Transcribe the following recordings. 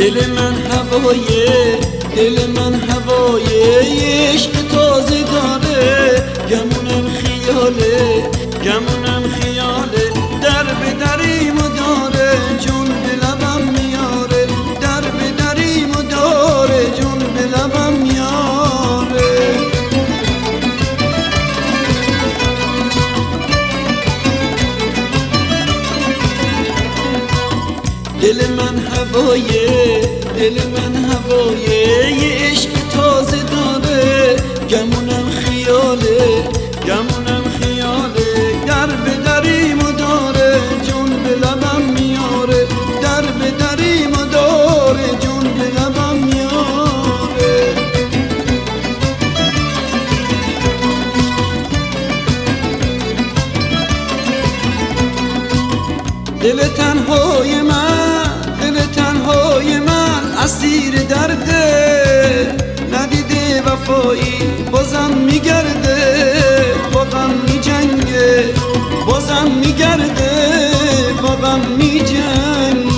دل من هوایه، دل من هوایه، یه عشق تازه داره. گمونم خیاله، گمونم خیاله، در به دریم و داره، جون به لبم میاره، در به دریم و داره، جون به لبم میاره. دل من هوایه، دل من هوایه، یه عشق تازه داره. گمونم خیاله، گمونم خیاله، در به دریم و داره، جون به لبم میاره، در به دریم و داره، جون به لبم میاره. دل تنهای من، دل تنهای من اسیر درده، ندیده وفایی بازم میگرده، با غم میجنگه، بازم میگرده، با غم میجنگه.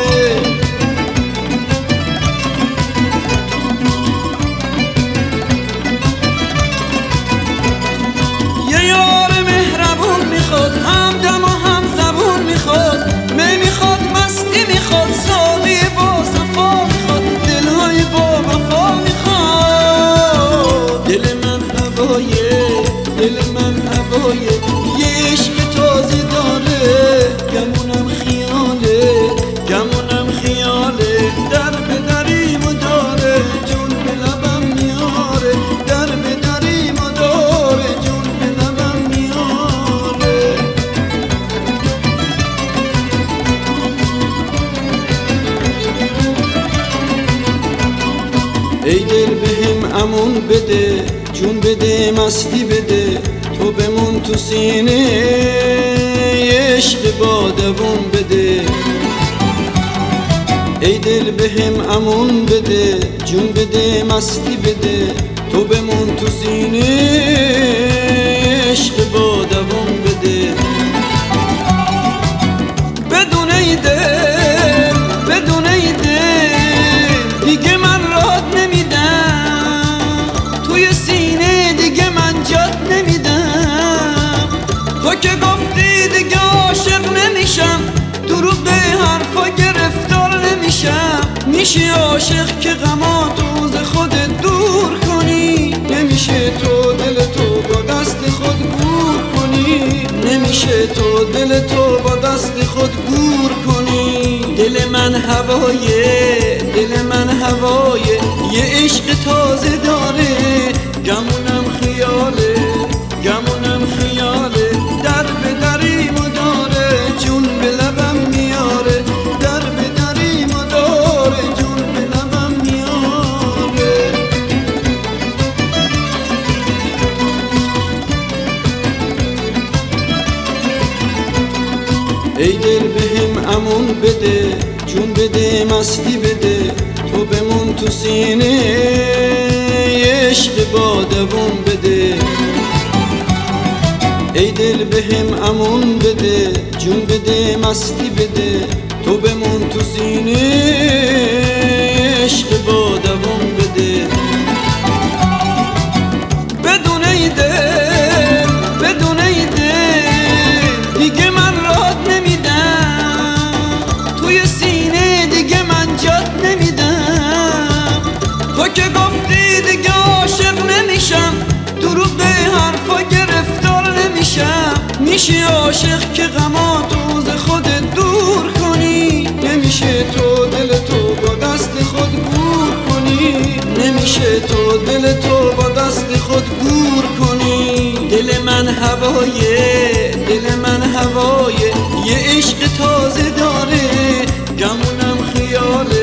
یه یار مهربون میخواد، همدم و هم زبون میخواد، میخواد مستی میخواد، ساقی با صفا میخواد، دلهای با وفا میخواد. دل من هوایه، دل من هوایه، یه عشق تازه داره. گمونم خیاله، گمونم خیاله، در به دریم و داره، جون به لبم میاره، در به دریم و داره، جون به لبم میاره. ای دل بهم امون بده، جون بده، مستی بده، تو بمون تو سینه، عشق با دوام بده. ای دل بهم امون بده، جون بده، مستی بده، تو بمون تو سینه، عشق با دوام بده. بدون ای دل، بدون ای دل، دیگه من رات نمیدم، توی سینه دیگه من جات نمیدم. تو که گفتی دیگه عاشق نمیشم، دروغ حرفا گرفتار نمیشم. میشی عاشق که غماتو ز خودت دور کنی، نمیشه تو دل تو با دست خود گور کنی، نمیشه تو دل تو با دست خود گور کنی. دل من هوایه، دل من هوایه، یه عشق تازه داره. گمونم خیاله، گمونم خیاله، در به دریم و داره، جون به لبم میاره، در به دریم و داره، جون به لبم میاره. ای دل بهم امون بده، جون بده، مستی بده، تو بمون تو سینه، عشق با دوام بده. ای دل بهم امون بده، جون بده، مستی بده، تو بمون تو سینه، عشق با دوام بده. بدون ای دل، بدون ای دل، دیگه من رات نمیدم، توی سینه دیگه من جات نمیدم. تو که گفتی دیگه عاشق نمیشم، دروغ حرفا گرفتار نمیشم. میشی عاشق که غماتو ز خودت دور کنی، نمیشه تو دل تو با دست خود گور کنی، نمیشه تو دل تو با دست خود گور کنی. دل من هوایه، دل من هوایه، یه عشق تازه داره. گمونم خیاله،